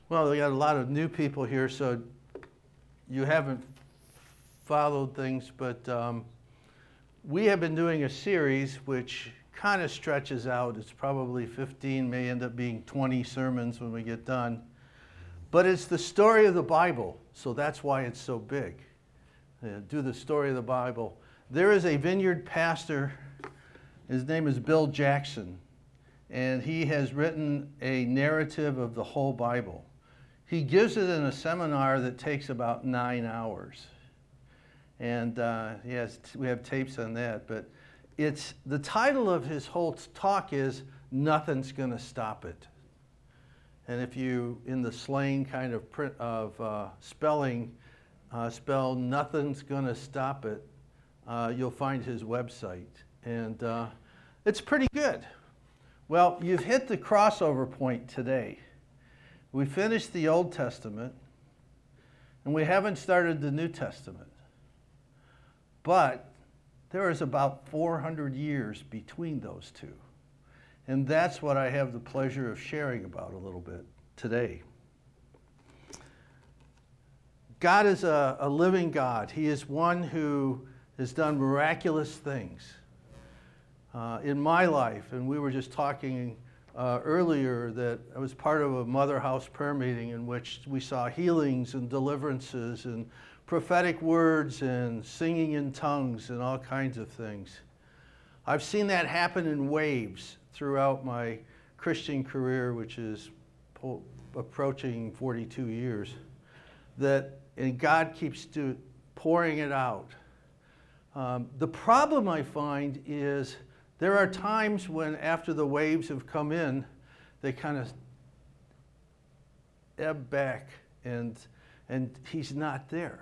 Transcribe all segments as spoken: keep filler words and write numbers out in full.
Well, we got a lot of new people here, so you haven't followed things, but um, we have been doing a series which kind of stretches out. It's probably fifteen, may end up being twenty sermons when we get done. But it's the story of the Bible, so that's why it's so big. Uh, do the story of the Bible. There is a vineyard pastor, his name is Bill Jackson, and he has written a narrative of the whole Bible. He gives it in a seminar that takes about nine hours. And uh, he has, we have tapes on that, but it's, the title of his whole talk is Nothing's Gonna Stop It. And if you, in the slang kind of print of uh, spelling, uh, spell Nothing's Gonna Stop It, uh, you'll find his website. And uh, it's pretty good. Well, you've hit the crossover point today. We finished the Old Testament, and we haven't started the New Testament. But there is about four hundred years between those two. And that's what I have the pleasure of sharing about a little bit today. God is a, a living God. He is one who has done miraculous things uh, in my life. And we were just talking uh, earlier that I was part of a Mother House prayer meeting in which we saw healings and deliverances and prophetic words and singing in tongues and all kinds of things. I've seen that happen in waves throughout my Christian career, which is po- approaching forty-two years, that and God keeps do, pouring it out. Um, the problem I find is there are times when after the waves have come in, they kind of ebb back and, and he's not there.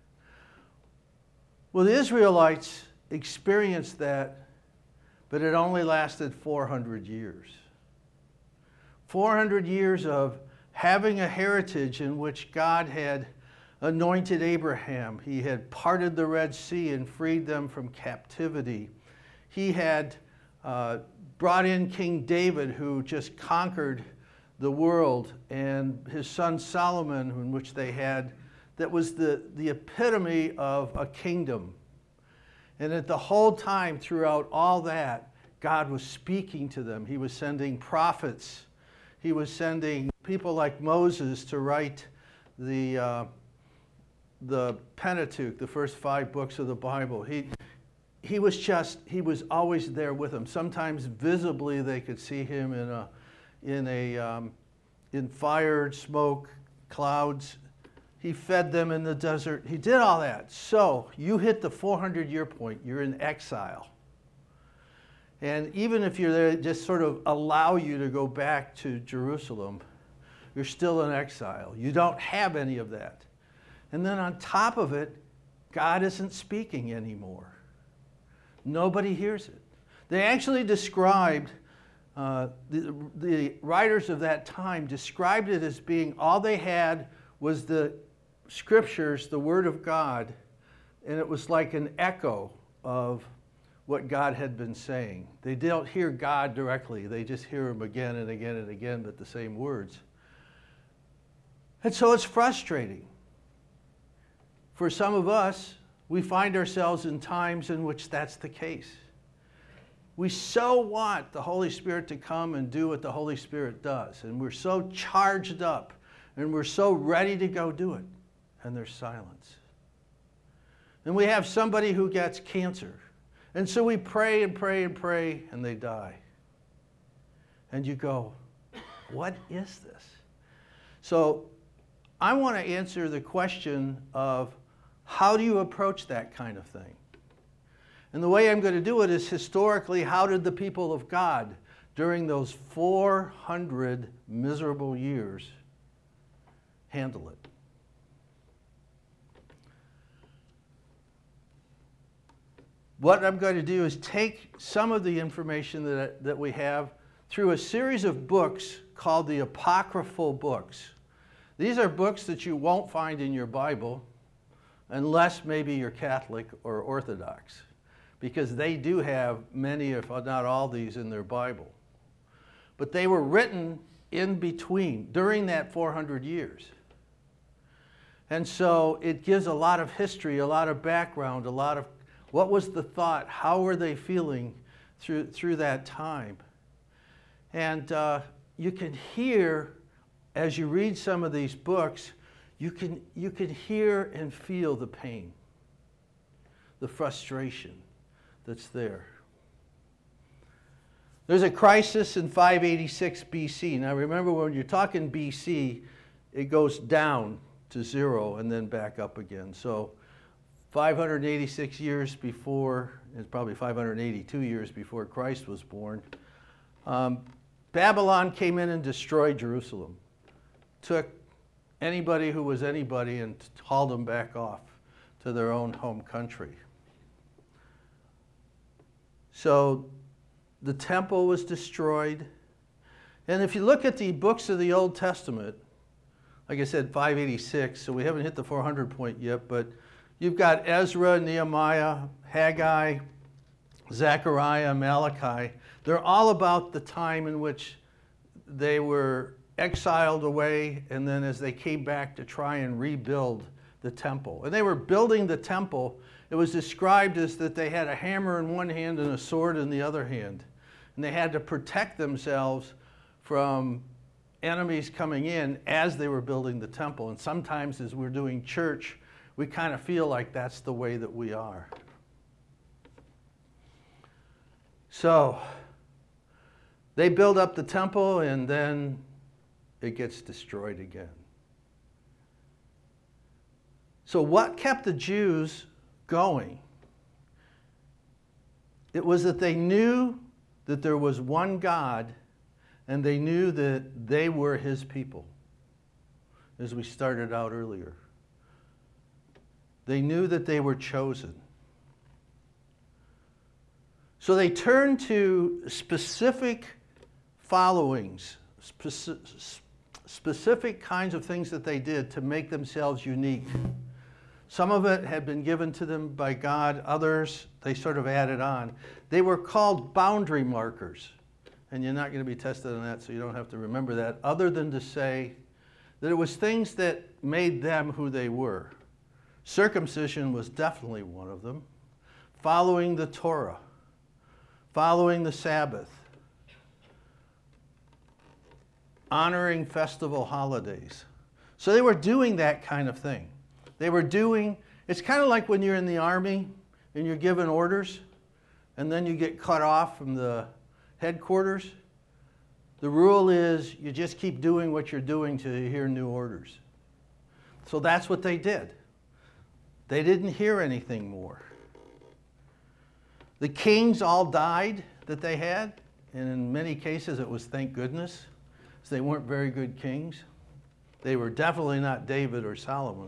Well, the Israelites experienced that, but it only lasted four hundred years. four hundred years of having a heritage in which God had anointed Abraham. He had parted the Red Sea and freed them from captivity. He had uh, brought in King David, who just conquered the world, and his son Solomon, in which they had, that was the, the epitome of a kingdom. And at the whole time throughout all that, God was speaking to them. He was sending prophets. He was sending people like Moses to write the, uh, the Pentateuch, the first five books of the Bible. He, he was just, he was always there with them. Sometimes visibly they could see him in a, in a, um, in fire, smoke, clouds. He fed them in the desert. He did all that. So you hit the four hundred year point. You're in exile. And even if you're there, just sort of allow you to go back to Jerusalem, you're still in exile. You don't have any of that. And then on top of it, God isn't speaking anymore. Nobody hears it. They actually described, uh, the, the writers of that time described it as being all they had was the scriptures, the Word of God, and it was like an echo of what God had been saying. They don't hear God directly. They just hear him again and again and again, but the same words. And so it's frustrating. For some of us, we find ourselves in times in which that's the case. We so want the Holy Spirit to come and do what the Holy Spirit does, and we're so charged up, and we're so ready to go do it, and there's silence. And we have somebody who gets cancer, and so we pray and pray and pray, and they die. And you go, what is this? So I want to answer the question of how do you approach that kind of thing? And the way I'm going to do it is historically, how did the people of God during those four hundred miserable years handle it? What I'm going to do is take some of the information that, that we have through a series of books called the Apocryphal books. These are books that you won't find in your Bible unless maybe you're Catholic or Orthodox, because they do have many, if not all these, in their Bible. But they were written in between during that four hundred years. And so it gives a lot of history, a lot of background, a lot of what was the thought, how were they feeling through, through that time. And uh, you can hear, as you read some of these books, you can, you can hear and feel the pain, the frustration that's there. There's a crisis in five eighty-six B C. Now remember, when you're talking B C, it goes down to zero and then back up again. So five hundred eighty-six years before, it's probably five hundred eighty-two years before Christ was born, um, Babylon came in and destroyed Jerusalem. Took anybody who was anybody and hauled them back off to their own home country. So the temple was destroyed. And if you look at the books of the Old Testament, like I said, five eighty-six, so we haven't hit the four hundred point yet, but you've got Ezra, Nehemiah, Haggai, Zechariah, Malachi. They're all about the time in which they were exiled away, and then as they came back to try and rebuild the temple. And they were building the temple. It was described as that they had a hammer in one hand and a sword in the other hand. And they had to protect themselves from enemies coming in as they were building the temple. And sometimes as we're doing church, we kind of feel like that's the way that we are. So they build up the temple, and then it gets destroyed again. So what kept the Jews going? It was that they knew that there was one God, and they knew that they were his people, as we started out earlier. They knew that they were chosen. So they turned to specific followings, specific, specific kinds of things that they did to make themselves unique. Some of it had been given to them by God. Others, they sort of added on. They were called boundary markers. And you're not going to be tested on that, so you don't have to remember that, other than to say that it was things that made them who they were. Circumcision was definitely one of them. Following the Torah. Following the Sabbath. Honoring festival holidays. So they were doing that kind of thing. They were doing, it's kind of like when you're in the army and you're given orders and then you get cut off from the headquarters. The rule is you just keep doing what you're doing till you hear new orders. So that's what they did. They didn't hear anything more. The kings all died that they had, and in many cases it was thank goodness, because they weren't very good kings. They were definitely not David or Solomon.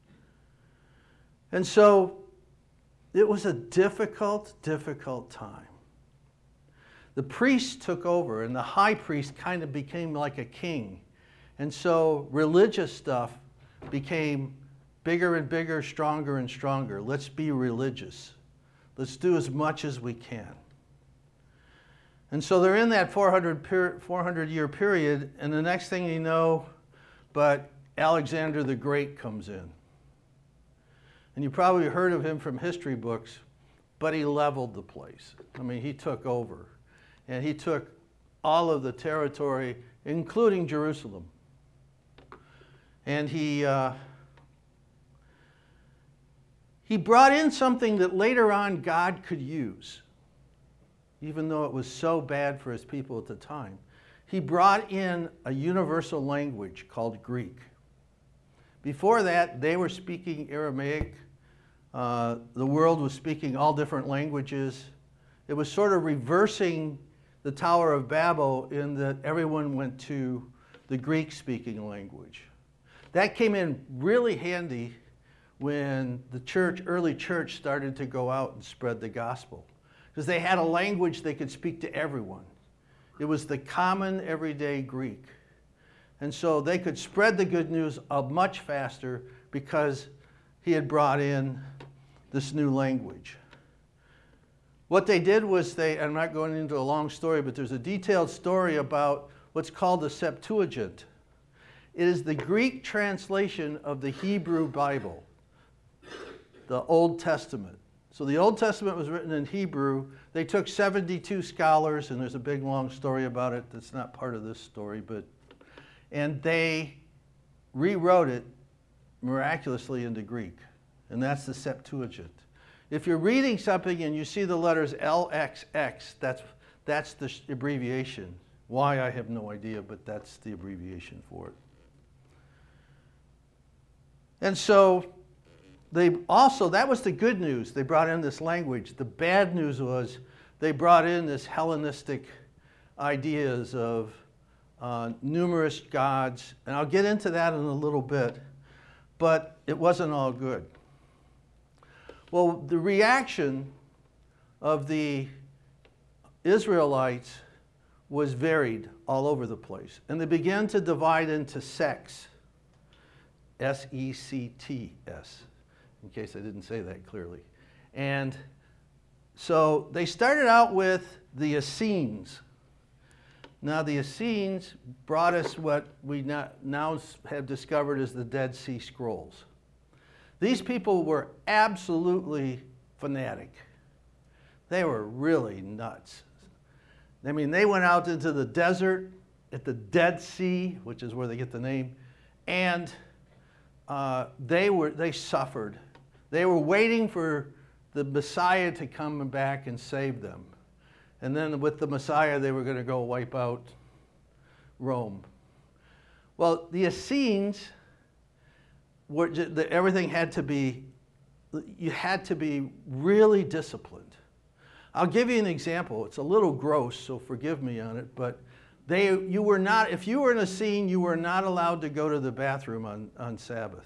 And so it was a difficult, difficult time. The priests took over, and the high priest kind of became like a king. And so religious stuff became bigger and bigger, stronger and stronger. Let's be religious. Let's do as much as we can. And so they're in that four hundred year period, and the next thing you know, but Alexander the Great comes in. And you probably heard of him from history books, but he leveled the place. I mean, he took over. And he took all of the territory, including Jerusalem. And he, uh, he brought in something that later on God could use, even though it was so bad for his people at the time. He brought in a universal language called Greek. Before that, they were speaking Aramaic. Uh, the world was speaking all different languages. It was sort of reversing the Tower of Babel in that everyone went to the Greek-speaking language. That came in really handy when the church, early church started to go out and spread the gospel, because they had a language they could speak to everyone. It was the common everyday Greek. And so they could spread the good news uh, much faster because he had brought in this new language. What they did was they, I'm not going into a long story, but there's a detailed story about what's called the Septuagint. It is the Greek translation of the Hebrew Bible, the Old Testament. So the Old Testament was written in Hebrew. They took seventy-two scholars, and there's a big long story about it that's not part of this story, but and they rewrote it miraculously into Greek, and that's the Septuagint. If you're reading something and you see the letters L X X, that's, that's the abbreviation. Why, I have no idea, but that's the abbreviation for it. And so they also, that was the good news. They brought in this language. The bad news was they brought in this Hellenistic ideas of uh, numerous gods, and I'll get into that in a little bit, but it wasn't all good. Well, the reaction of the Israelites was varied all over the place, and they began to divide into sects, S E C T S, in case I didn't say that clearly. And so they started out with the Essenes. Now the Essenes brought us what we now have discovered as the Dead Sea Scrolls. These people were absolutely fanatic. They were really nuts. I mean, they went out into the desert at the Dead Sea, which is where they get the name, and uh, they were they suffered. They were waiting for the Messiah to come back and save them. And then with the Messiah, they were going to go wipe out Rome. Well, the Essenes, were, the, everything had to be, you had to be really disciplined. I'll give you an example. It's a little gross, so forgive me on it, but they, you were not, if you were in a Essene, you were not allowed to go to the bathroom on, on Sabbath.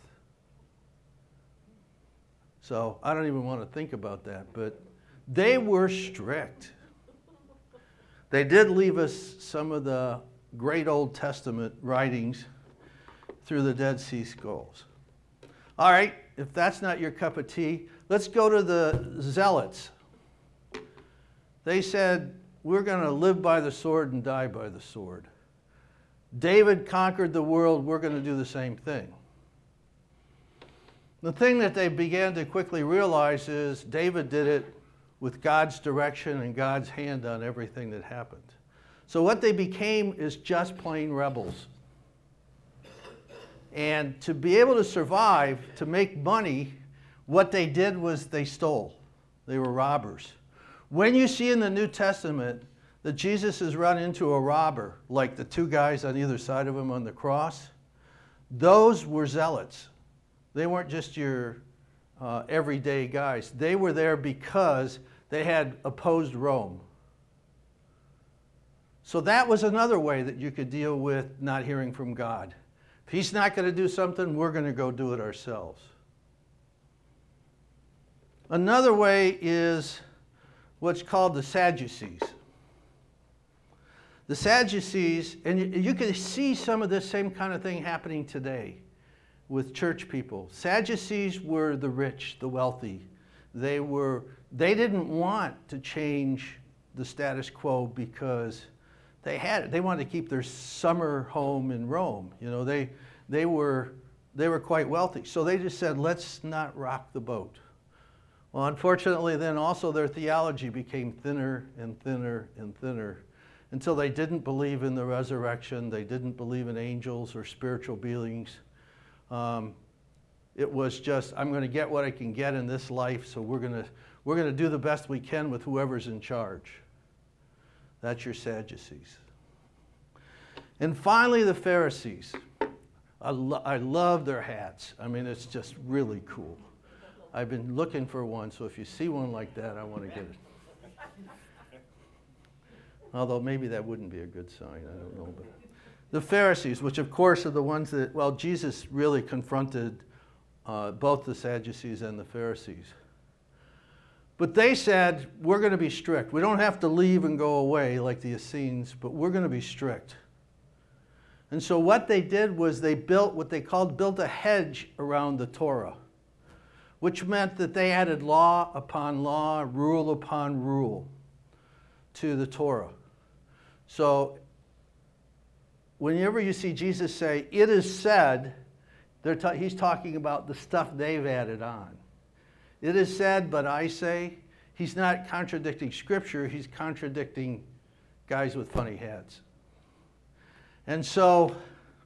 So I don't even want to think about that, but they were strict. They did leave us some of the great Old Testament writings through the Dead Sea Scrolls. All right, if that's not your cup of tea, let's go to the Zealots. They said, we're going to live by the sword and die by the sword. David conquered the world, we're going to do the same thing. The thing that they began to quickly realize is David did it with God's direction and God's hand on everything that happened. So what they became is just plain rebels. And to be able to survive, to make money, what they did was they stole. They were robbers. When you see in the New Testament that Jesus has run into a robber, like the two guys on either side of him on the cross, those were zealots. They weren't just your uh, everyday guys. They were there because they had opposed Rome. So that was another way that you could deal with not hearing from God. If he's not going to do something, we're going to go do it ourselves. Another way is what's called the Sadducees. The Sadducees, and you, you can see some of this same kind of thing happening today with church people. Sadducees were the rich, the wealthy. They were, they didn't want to change the status quo because they had it. They wanted to keep their summer home in Rome. You know, they, they were, they were quite wealthy. So they just said, let's not rock the boat. Well, unfortunately, then also their theology became thinner and thinner and thinner until they didn't believe in the resurrection. They didn't believe in angels or spiritual beings. Um, it was just, I'm going to get what I can get in this life, so we're going to we're going to do the best we can with whoever's in charge. That's your Sadducees. And finally, the Pharisees. I, lo- I love their hats. I mean, it's just really cool. I've been looking for one, so if you see one like that, I want to get it. Although maybe that wouldn't be a good sign, I don't know. But the Pharisees, which of course are the ones that, well, Jesus really confronted uh, both the Sadducees and the Pharisees. But they said, we're going to be strict. We don't have to leave and go away like the Essenes, but we're going to be strict. And so what they did was they built what they called, built a hedge around the Torah, which meant that they added law upon law, rule upon rule to the Torah. So whenever you see Jesus say, it is said, they're ta- he's talking about the stuff they've added on. It is said, but I say, he's not contradicting Scripture, he's contradicting guys with funny heads. And so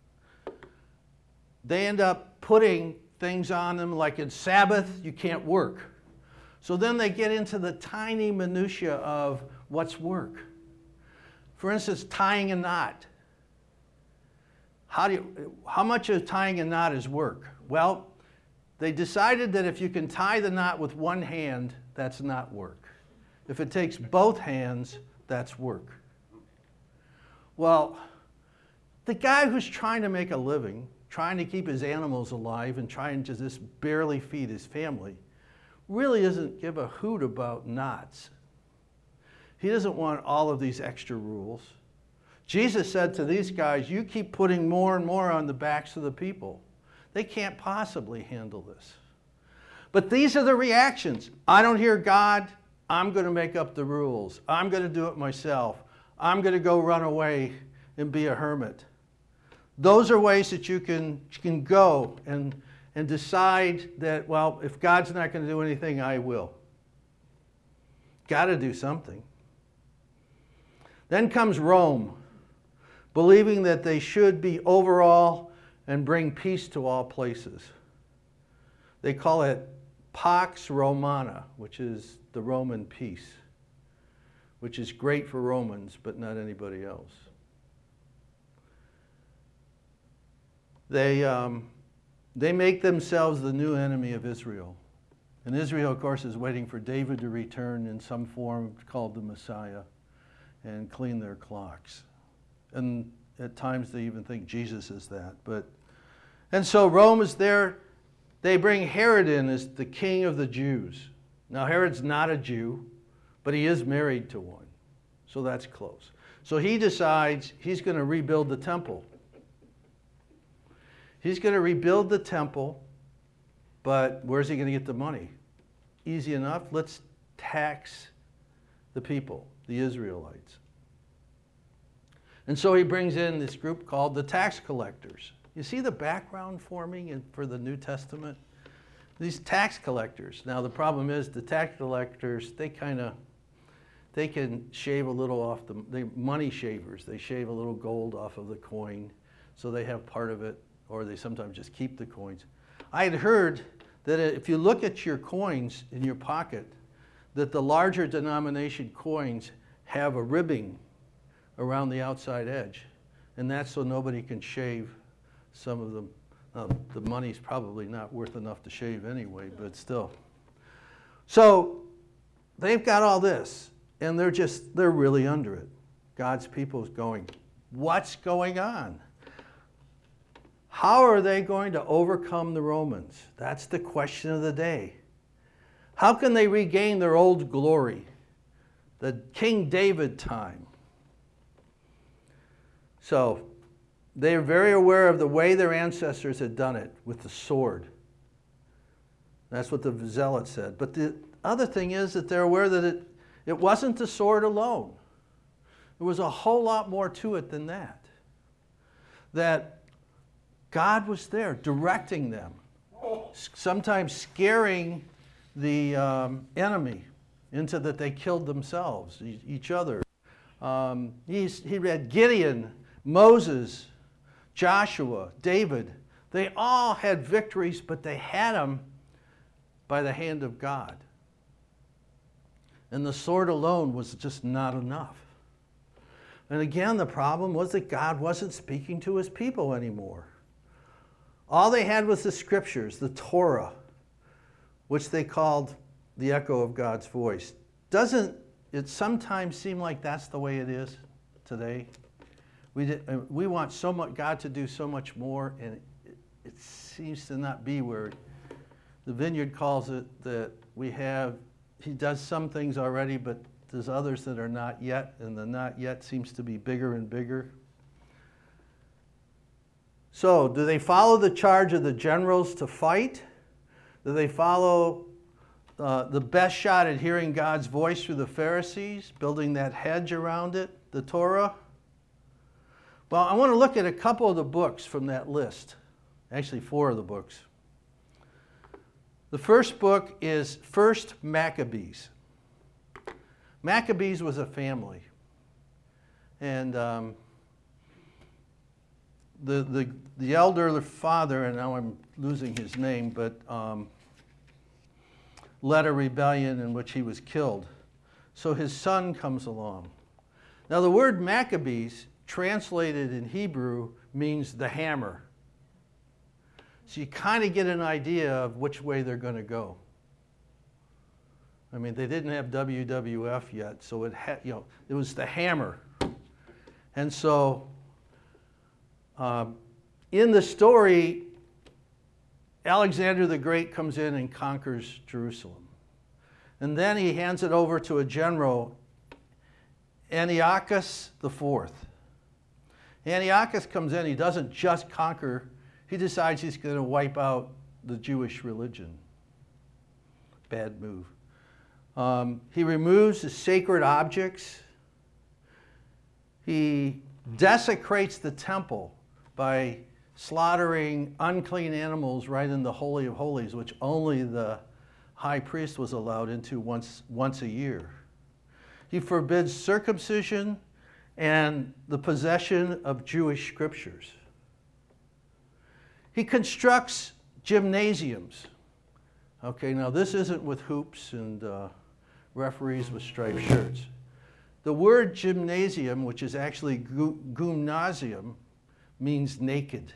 they end up putting things on them like in Sabbath, you can't work. So then they get into the tiny minutia of what's work. For instance, tying a knot. How do you, how much of tying a knot is work? Well, they decided that if you can tie the knot with one hand, that's not work. If it takes both hands, that's work. Well, the guy who's trying to make a living, trying to keep his animals alive and trying to just barely feed his family, really doesn't give a hoot about knots. He doesn't want all of these extra rules. Jesus said to these guys, you keep putting more and more on the backs of the people. They can't possibly handle this. But these are the reactions. I don't hear God. I'm going to make up the rules. I'm going to do it myself. I'm going to go run away and be a hermit. Those are ways that you can, you can go and, and decide that, well, if God's not going to do anything, I will. Got to do something. Then comes Rome, believing that they should be over all and bring peace to all places. They call it Pax Romana, which is the Roman peace, which is great for Romans, but not anybody else. They, um, they make themselves the new enemy of Israel. And Israel, of course, is waiting for David to return in some form called the Messiah and clean their clocks. And at times they even think Jesus is that. But, and so Rome is there. They bring Herod in as the king of the Jews. Now Herod's not a Jew, but he is married to one. So that's close. So he decides he's going to rebuild the temple. He's going to rebuild the temple, but where's he going to get the money? Easy enough. Let's tax the people, the Israelites. And so he brings in this group called the tax collectors. You see the background forming in, for the New Testament? These tax collectors. Now the problem is the tax collectors, they kind of, they can shave a little off the, they money shavers. They shave a little gold off of the coin, so they have part of it, or they sometimes just keep the coins. I had heard that if you look at your coins in your pocket, that the larger denomination coins have a ribbing around the outside edge. And that's so nobody can shave some of them. Uh, the money's probably not worth enough to shave anyway, but still. So they've got all this, and they're just, they're really under it. God's people is going, what's going on? How are they going to overcome the Romans? That's the question of the day. How can they regain their old glory, the King David time? So they're very aware of the way their ancestors had done it with the sword. That's what the zealot said. But the other thing is that they're aware that it, it wasn't the sword alone. There was a whole lot more to it than that. That God was there directing them, sometimes scaring the um, enemy into that they killed themselves, each other. Um, he's, he read Gideon, Moses, Joshua, David. They all had victories, but they had them by the hand of God. And the sword alone was just not enough. And again, the problem was that God wasn't speaking to his people anymore. All they had was the scriptures, the Torah, which they called the echo of God's voice. Doesn't it sometimes seem like that's the way it is today? We, did, we want so much, God to do so much more, and it, it seems to not be where the Vineyard calls it that we have, he does some things already, but there's others that are not yet, and the not yet seems to be bigger and bigger. So, do they follow the charge of the generals to fight? Do they follow uh, the best shot at hearing God's voice through the Pharisees, building that hedge around it, the Torah? Well, I want to look at a couple of the books from that list. Actually, four of the books. The first book is First Maccabees. Maccabees was a family. And um, the, the, the elder, the father, and now I'm losing his name, but um, led a rebellion in which he was killed. So his son comes along. Now the word Maccabees, translated in Hebrew, means the hammer. So you kind of get an idea of which way they're going to go. I mean, they didn't have W W F yet, so it had, you know, it was the hammer. And so um, in the story, Alexander the Great comes in and conquers Jerusalem. And then he hands it over to a general, Antiochus the Fourth. Antiochus comes in, he doesn't just conquer, he decides he's going to wipe out the Jewish religion. Bad move. Um, he removes the sacred objects. He desecrates the temple by slaughtering unclean animals right in the Holy of Holies, which only the high priest was allowed into once, once a year. He forbids circumcision and the possession of Jewish scriptures. He constructs gymnasiums. Okay, now this isn't with hoops and uh, referees with striped shirts. The word gymnasium, which is actually gymnasium, means naked.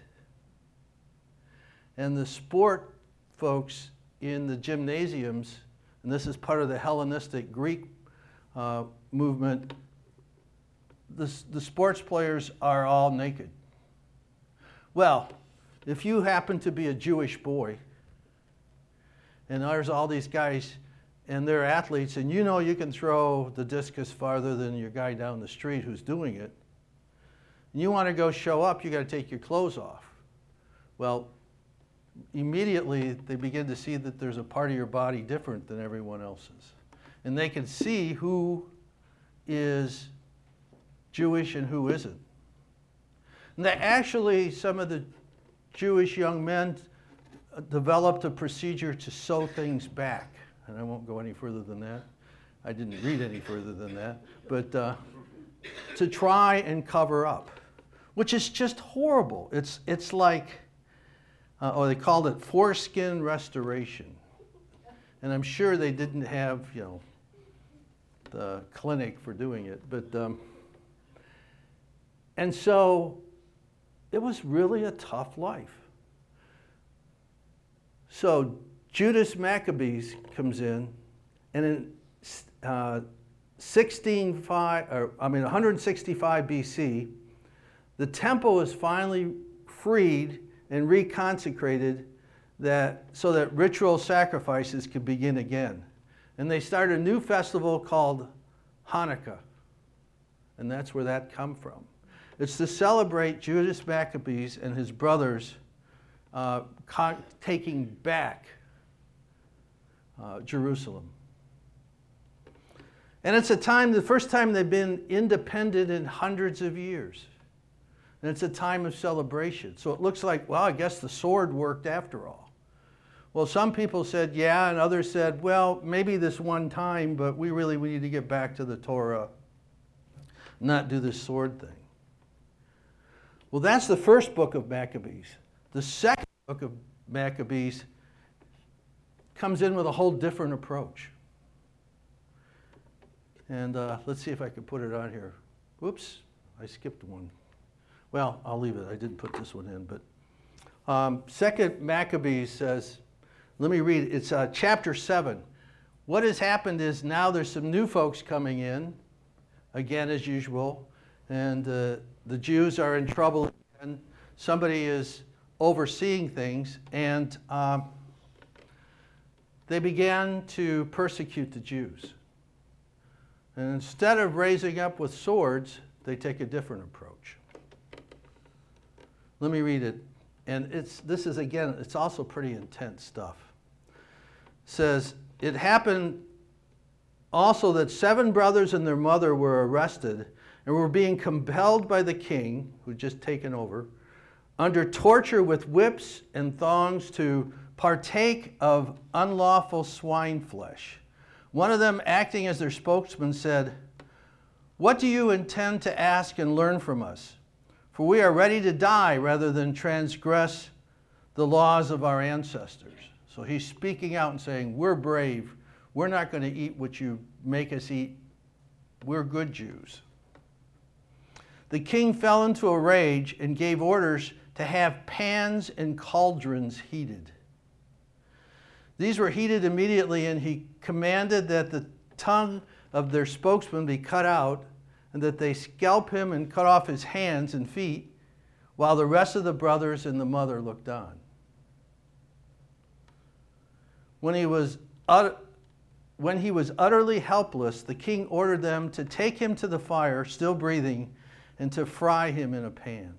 And the sport folks in the gymnasiums, and this is part of the Hellenistic Greek uh, movement, the, the sports players are all naked. Well, if you happen to be a Jewish boy, and there's all these guys, and they're athletes, and you know you can throw the discus farther than your guy down the street who's doing it, and you want to go show up, you got to take your clothes off. Well, immediately they begin to see that there's a part of your body different than everyone else's. And they can see who is Jewish and who isn't. And that actually, some of the Jewish young men developed a procedure to sew things back. And I won't go any further than that. I didn't read any further than that. But uh, to try and cover up, which is just horrible. It's, it's like, uh, or they called it foreskin restoration. And I'm sure they didn't have, you know, the clinic for doing it. But, um, and so it was really a tough life. So Judas Maccabees comes in, and in uh, sixteen five, or I mean one sixty-five B C, the temple is finally freed and reconsecrated, that so that ritual sacrifices could begin again, and they started a new festival called Hanukkah, and that's where that come from. It's to celebrate Judas Maccabees and his brothers uh, con- taking back Uh, Jerusalem. And it's a time, the first time they've been independent in hundreds of years. And it's a time of celebration. So it looks like, well, I guess the sword worked after all. Well, some people said, yeah, and others said, well, maybe this one time, but we really we need to get back to the Torah, not do this sword thing. Well, that's the first book of Maccabees. The second book of Maccabees comes in with a whole different approach. And uh, let's see if I can put it on here. Whoops, I skipped one. Well, I'll leave it. I didn't put this one in. But um, Second Maccabees says, let me read it. It's uh, chapter seven. What has happened is now there's some new folks coming in, again as usual, and uh, the Jews are in trouble, and somebody is overseeing things, and um, they began to persecute the Jews. And instead of raising up with swords, they take a different approach. Let me read it. And it's this is, again, it's also pretty intense stuff. It says, it happened also that seven brothers and their mother were arrested, and were being compelled by the king, who'd just taken over, under torture with whips and thongs to partake of unlawful swine flesh. One of them, acting as their spokesman, said, "What do you intend to ask and learn from us? For we are ready to die rather than transgress the laws of our ancestors." So he's speaking out and saying, we're brave. We're not going to eat what you make us eat. We're good Jews. The king fell into a rage and gave orders to have pans and cauldrons heated. These were heated immediately, and he commanded that the tongue of their spokesman be cut out, and that they scalp him and cut off his hands and feet, while the rest of the brothers and the mother looked on. When he was ut- when he was utterly helpless, the king ordered them to take him to the fire, still breathing, and to fry him in a pan.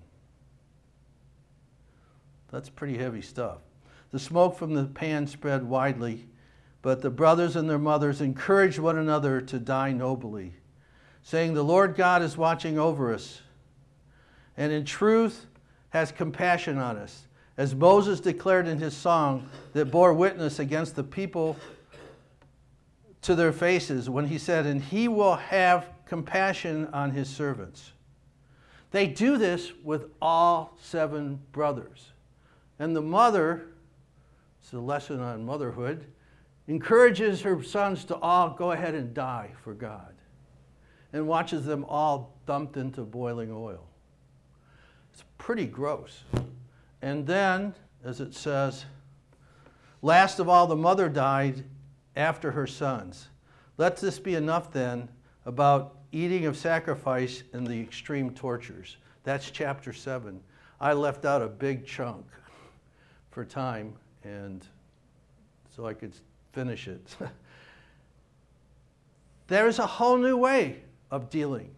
That's pretty heavy stuff. The smoke from the pan spread widely, but the brothers and their mothers encouraged one another to die nobly, saying, "The Lord God is watching over us, and in truth has compassion on us, as Moses declared in his song that bore witness against the people to their faces when he said, 'And he will have compassion on his servants.'" They do this with all seven brothers. And the mother, it's a lesson on motherhood, encourages her sons to all go ahead and die for God, and watches them all dumped into boiling oil. It's pretty gross. And then, as it says, last of all, the mother died after her sons. Let this be enough then about eating of sacrifice and the extreme tortures. That's chapter seven. I left out a big chunk for time, and so I could finish it. There is a whole new way of dealing.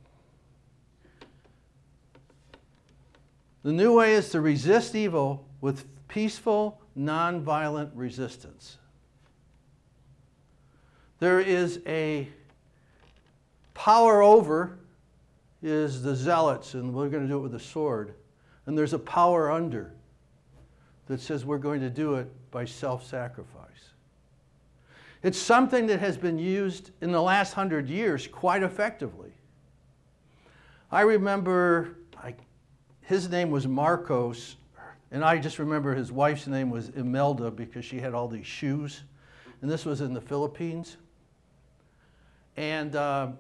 The new way is to resist evil with peaceful, nonviolent resistance. There is a power over is the zealots, and we're going to do it with a sword. And there's a power under that says we're going to do it by self-sacrifice. It's something that has been used in the last hundred years quite effectively. I remember, I, his name was Marcos, and I just remember his wife's name was Imelda because she had all these shoes. And this was in the Philippines. And uh,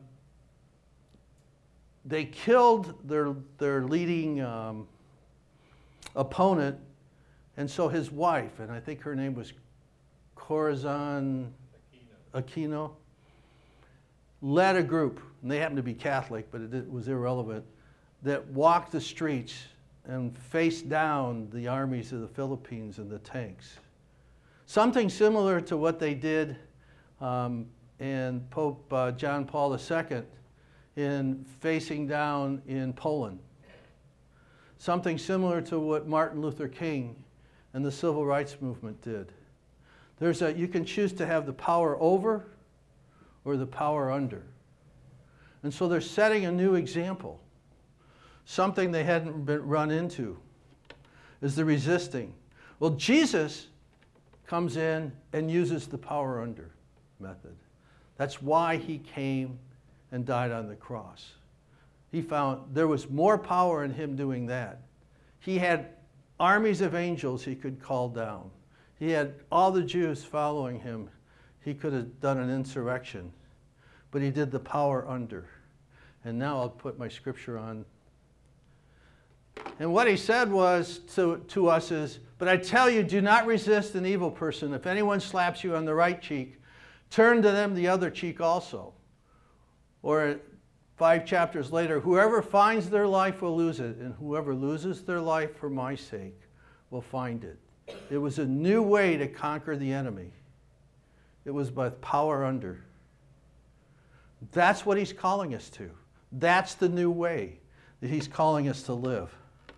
they killed their, their leading um, opponent. And so his wife, and I think her name was Corazon Aquino, Aquino led a group, and they happened to be Catholic, but it was irrelevant, that walked the streets and faced down the armies of the Philippines and the tanks. Something similar to what they did um, in Pope uh, John Paul the Second in facing down in Poland. Something similar to what Martin Luther King and the Civil Rights Movement did. There's a, you can choose to have the power over or the power under. And so they're setting a new example. Something they hadn't been run into is the resisting. Well, Jesus comes in and uses the power under method. That's why he came and died on the cross. He found there was more power in him doing that. He had armies of angels he could call down. He had all the Jews following him. He could have done an insurrection, but he did the power under. And now I'll put my scripture on. And what he said was to, to us is, "But I tell you, do not resist an evil person. If anyone slaps you on the right cheek, turn to them the other cheek also." Or five chapters later, "Whoever finds their life will lose it, and whoever loses their life for my sake will find it." It was a new way to conquer the enemy. It was by power under. That's what he's calling us to. That's the new way that he's calling us to live.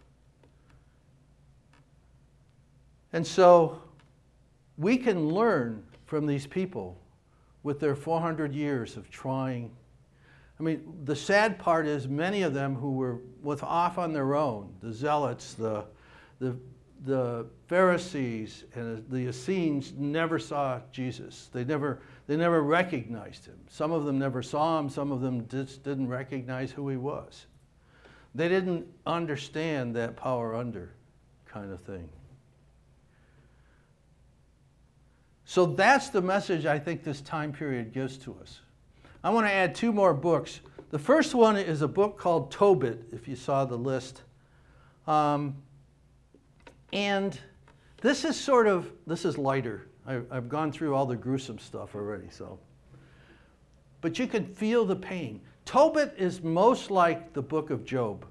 And so we can learn from these people with their four hundred years of trying I mean, the sad part is many of them who were with off on their own, the Zealots, the, the, the Pharisees, and the Essenes never saw Jesus. They never, they never recognized him. Some of them never saw him. Some of them just didn't recognize who he was. They didn't understand that power under kind of thing. So that's the message I think this time period gives to us. I want to add two more books. The first one is a book called Tobit, if you saw the list. Um, and this is sort of, this is lighter. I, I've gone through all the gruesome stuff already, so. But you can feel the pain. Tobit is most like the book of Job,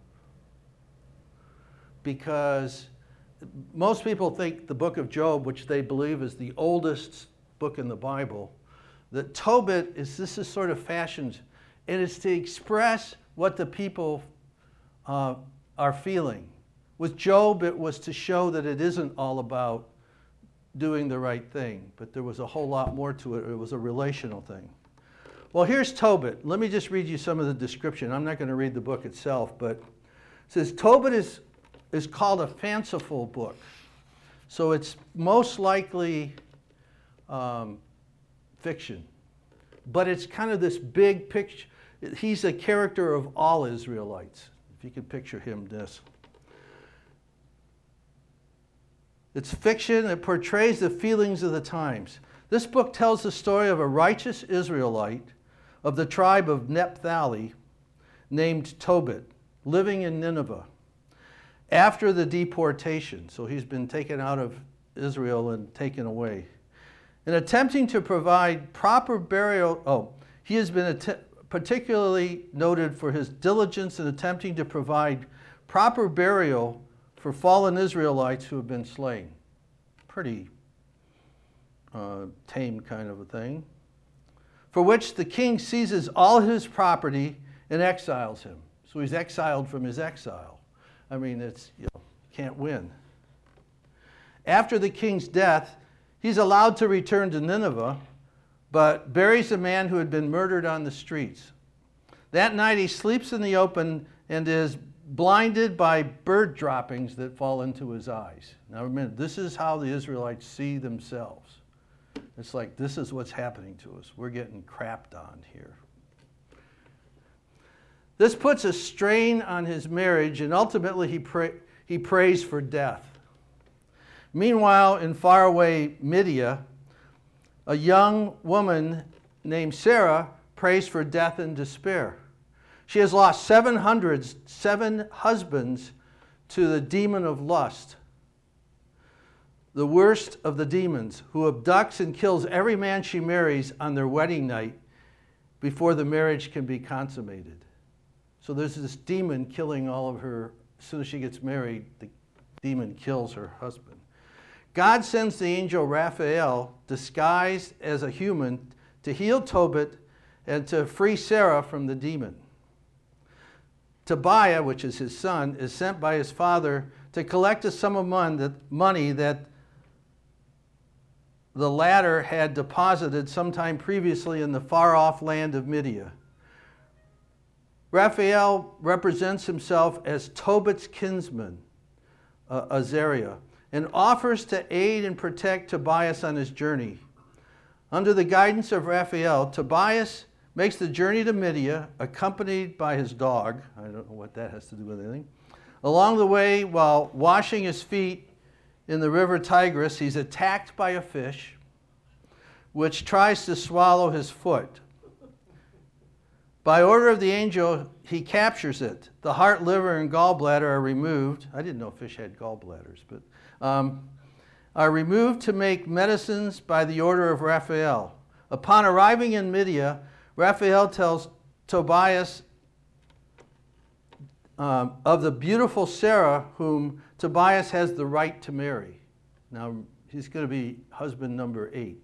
because most people think the book of Job, which they believe is the oldest book in the Bible, that Tobit is, this is sort of fashioned, and it's to express what the people uh, are feeling. With Job, it was to show that it isn't all about doing the right thing, but there was a whole lot more to it. It was a relational thing. Well, here's Tobit. Let me just read you some of the description. I'm not going to read the book itself, but it says, Tobit is, is called a fanciful book. So it's most likely um, fiction. But it's kind of this big picture. He's a character of all Israelites, if you can picture him this. It's fiction. It portrays the feelings of the times. This book tells the story of a righteous Israelite of the tribe of Naphtali named Tobit, living in Nineveh after the deportation. So he's been taken out of Israel and taken away. In attempting to provide proper burial, oh, he has been att- particularly noted for his diligence in attempting to provide proper burial for fallen Israelites who have been slain. Pretty uh, tame kind of a thing. For which the king seizes all his property and exiles him. So he's exiled from his exile. I mean, it's, you know, can't win. After the king's death, he's allowed to return to Nineveh, but buries a man who had been murdered on the streets. That night he sleeps in the open and is blinded by bird droppings that fall into his eyes. Now remember, this is how the Israelites see themselves. It's like, this is what's happening to us. We're getting crapped on here. This puts a strain on his marriage, and ultimately he, pray, he prays for death. Meanwhile, in faraway Midia, a young woman named Sarah prays for death and despair. She has lost seven hundred, seven husbands to the demon of lust, the worst of the demons, who abducts and kills every man she marries on their wedding night before the marriage can be consummated. So there's this demon killing all of her. As soon as she gets married, the demon kills her husband. God sends the angel Raphael, disguised as a human, to heal Tobit and to free Sarah from the demon. Tobiah, which is his son, is sent by his father to collect a sum of money that the latter had deposited sometime previously in the far-off land of Midia. Raphael represents himself as Tobit's kinsman, uh, Azariah, and offers to aid and protect Tobias on his journey. Under the guidance of Raphael, Tobias makes the journey to Midia, accompanied by his dog. I don't know what that has to do with anything. Along the way, while washing his feet in the river Tigris, he's attacked by a fish, which tries to swallow his foot. By order of the angel, he captures it. The heart, liver, and gallbladder are removed. I didn't know fish had gallbladders, but um, are removed to make medicines by the order of Raphael. Upon arriving in Midia, Raphael tells Tobias um, of the beautiful Sarah, whom Tobias has the right to marry. Now, he's going to be husband number eight.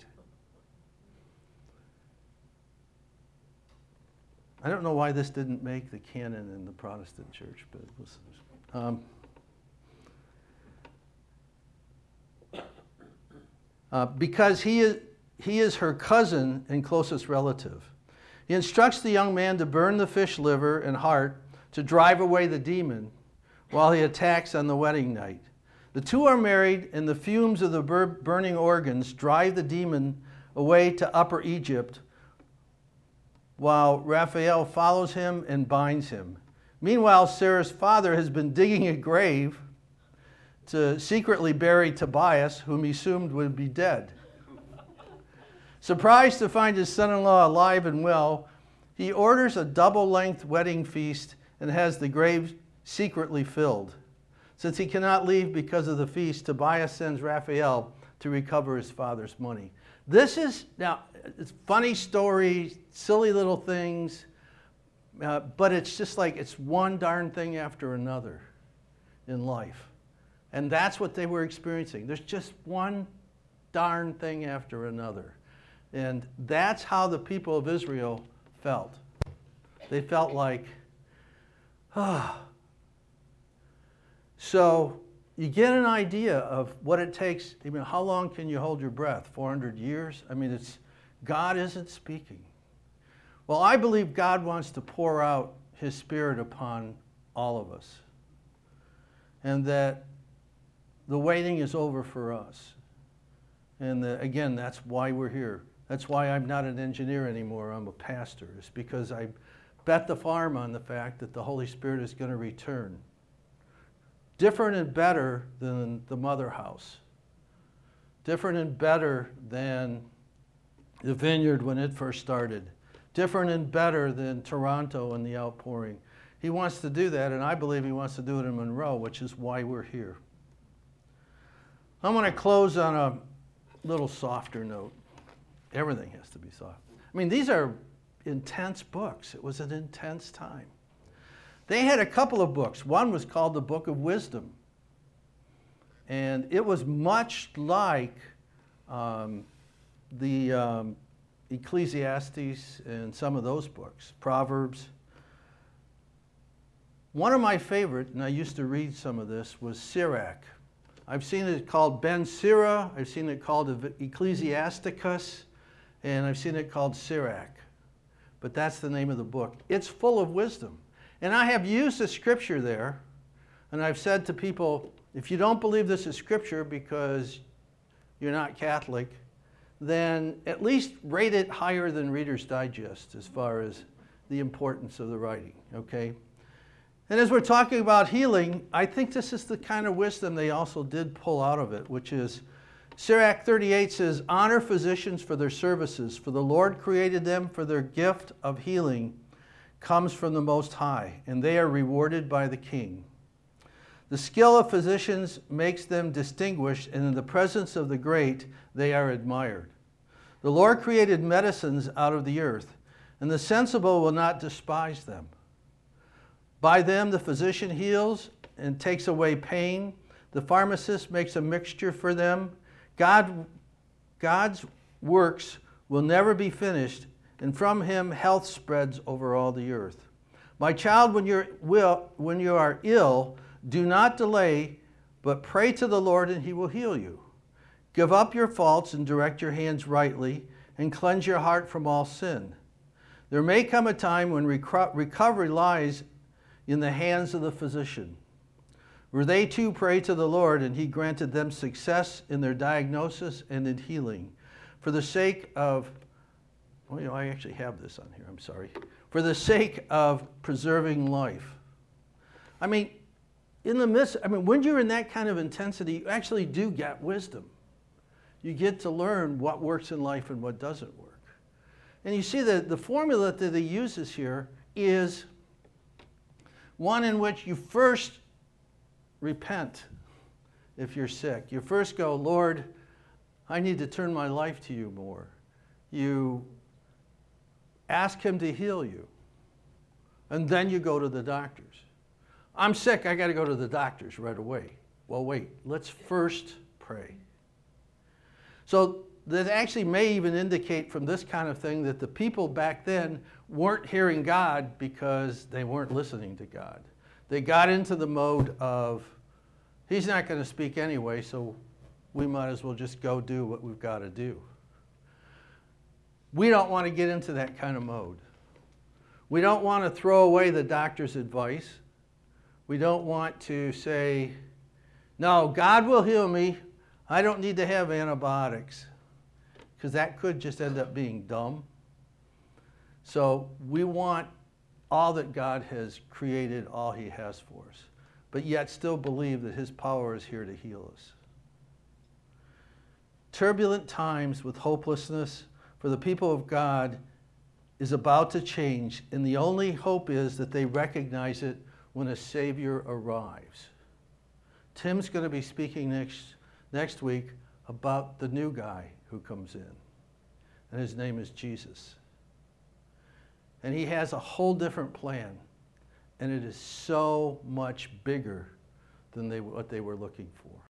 I don't know why this didn't make the canon in the Protestant church, but it was. Um, uh, because he is, he is her cousin and closest relative. He instructs the young man to burn the fish liver and heart to drive away the demon while he attacks on the wedding night. The two are married, and the fumes of the bur- burning organs drive the demon away to Upper Egypt, while Raphael follows him and binds him. Meanwhile, Sarah's father has been digging a grave to secretly bury Tobias, whom he assumed would be dead. Surprised to find his son-in-law alive and well, he orders a double-length wedding feast and has the grave secretly filled. Since he cannot leave because of the feast, Tobias sends Raphael to recover his father's money. This is, now, it's funny story, silly little things, uh, but it's just like it's one darn thing after another in life. And that's what they were experiencing. There's just one darn thing after another. And that's how the people of Israel felt. They felt like, ah. So you get an idea of what it takes. I mean, how long can you hold your breath? four hundred years? I mean, it's God isn't speaking. Well, I believe God wants to pour out his Spirit upon all of us. And that the waiting is over for us. And the, again, that's why we're here. That's why I'm not an engineer anymore. I'm a pastor. It's because I bet the farm on the fact that the Holy Spirit is going to return. Different and better than the mother house. Different and better than the vineyard when it first started. Different and better than Toronto and the outpouring. He wants to do that, and I believe he wants to do it in Monroe, which is why we're here. I'm going to close on a little softer note. Everything has to be soft. I mean, these are intense books. It was an intense time. They had a couple of books. One was called the Book of Wisdom. And it was much like um, the um, Ecclesiastes and some of those books, Proverbs. One of my favorite, and I used to read some of this, was Sirach. I've seen it called Ben Sira, I've seen it called Ecclesiasticus, and I've seen it called Sirach. But that's the name of the book. It's full of wisdom. And I have used the scripture there, and I've said to people, if you don't believe this is scripture because you're not Catholic, then at least rate it higher than Reader's Digest as far as the importance of the writing, okay? And as we're talking about healing, I think this is the kind of wisdom they also did pull out of it, which is, Sirach thirty-eight says, honor physicians for their services, for the Lord created them for their gift of healing comes from the Most High, and they are rewarded by the King. The skill of physicians makes them distinguished, and in the presence of the great, they are admired. The Lord created medicines out of the earth, and the sensible will not despise them. By them, the physician heals and takes away pain. The pharmacist makes a mixture for them. God, God's works will never be finished, and from him health spreads over all the earth. My child, when, you're will, when you are ill, do not delay, but pray to the Lord and he will heal you. Give up your faults and direct your hands rightly, and cleanse your heart from all sin. There may come a time when reco- recovery lies in the hands of the physician. Where they too prayed to the Lord, and he granted them success in their diagnosis and in healing. For the sake of, well, you know, I actually have this on here, I'm sorry. For the sake of preserving life. I mean, in the midst, I mean, when you're in that kind of intensity, you actually do get wisdom. You get to learn what works in life and what doesn't work. And you see that the formula that he uses here is one in which you first repent if you're sick. You first go, Lord, I need to turn my life to you more. You ask him to heal you. And then you go to the doctors. I'm sick, I got to go to the doctors right away. Well, wait, let's first pray. So that actually may even indicate from this kind of thing that the people back then weren't hearing God because they weren't listening to God. They got into the mode of, he's not going to speak anyway, so we might as well just go do what we've got to do. We don't want to get into that kind of mode. We don't want to throw away the doctor's advice. We don't want to say, no, God will heal me. I don't need to have antibiotics. Because that could just end up being dumb. So we want all that God has created, all he has for us, but yet still believe that his power is here to heal us. Turbulent times with hopelessness for the people of God is about to change, and the only hope is that they recognize it when a Savior arrives. Tim's going to be speaking next, next week about the new guy who comes in, and his name is Jesus. And he has a whole different plan, and it is so much bigger than they, what they were looking for.